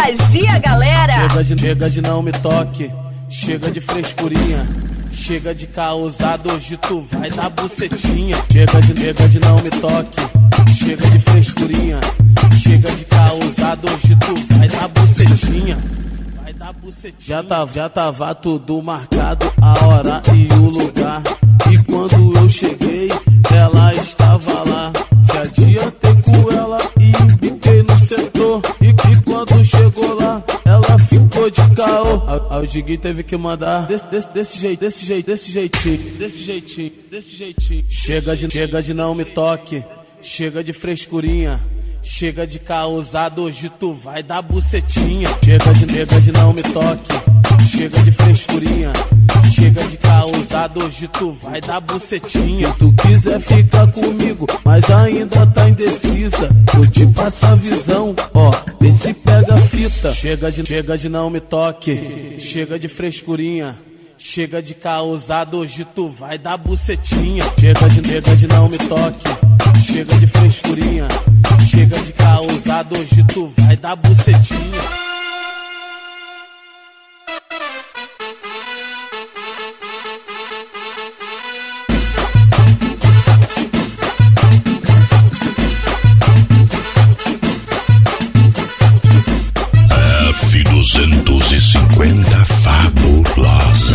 Magia, galera! Chega de não me toque, chega de frescurinha, chega de causar, hoje tu vai dar bucetinha. Chega de não me toque, chega de frescurinha, chega de causar, hoje tu vai dar bucetinha. Vai dar bucetinha. Já tava tudo marcado, a hora e o lugar, e quando eu cheguei, ela estava lá. Se adiantei com ela e embiquei no setor, e quando chegou lá, ela ficou de caô. Aí o Diguinho teve que mandar desse jeitinho. Chega de não me toque, chega de frescurinha, chega de causar, hoje tu vai dar bucetinha. Chega de não me toque, chega de frescurinha, chega de causar, hoje tu vai dar bucetinha. Se tu quiser ficar comigo, mas ainda tá indecisa, vou te passar a visão, ó, vê se pega a fita. Chega de não me toque, chega de frescurinha, chega de causar, hoje tu vai dar bucetinha. Chega de não me toque, chega de frescurinha, chega de causar, hoje tu vai dar bucetinha. F250 fabulosa.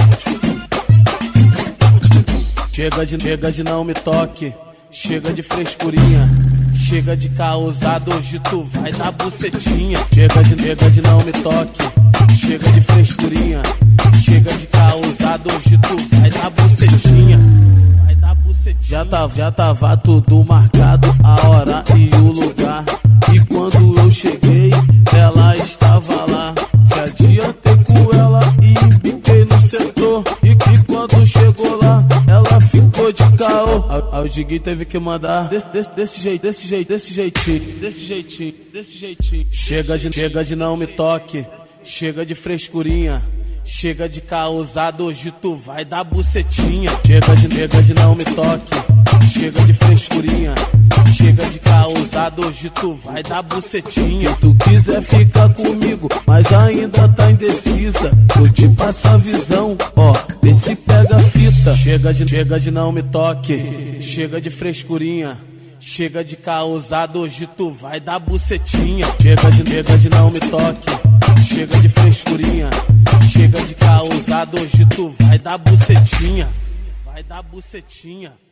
Chega de não me toque, chega de frescurinha, chega de causar, hoje tu vai dar bucetinha. Chega de não me toque, chega de frescurinha, chega de causar, hoje tu vai dar bucetinha. Vai dar bucetinha. Já tava tudo marcado, a hora e o lugar, e quando eu cheguei, ela estava lá. Se adiantei com ela e embiquei no setor, e quando chegou lá, ela ficou de caô. Aí o Diguinho teve que mandar desse jeitinho. Chega de não me toque, chega de frescurinha, chega de causar, hoje tu vai dar bucetinha. Chega de não me toque, chega de frescurinha, chega de causar, hoje tu vai dar bucetinha. Se tu quiser ficar comigo, mas ainda tá indecisa, vou te passar a visão, ó, vê se pega a fita. Chega de não me toque, chega de frescurinha, chega de causar, hoje tu vai dar bucetinha. Chega de não me toque, chega de frescurinha, chega de causar, hoje tu vai dar bucetinha. Vai dar bucetinha.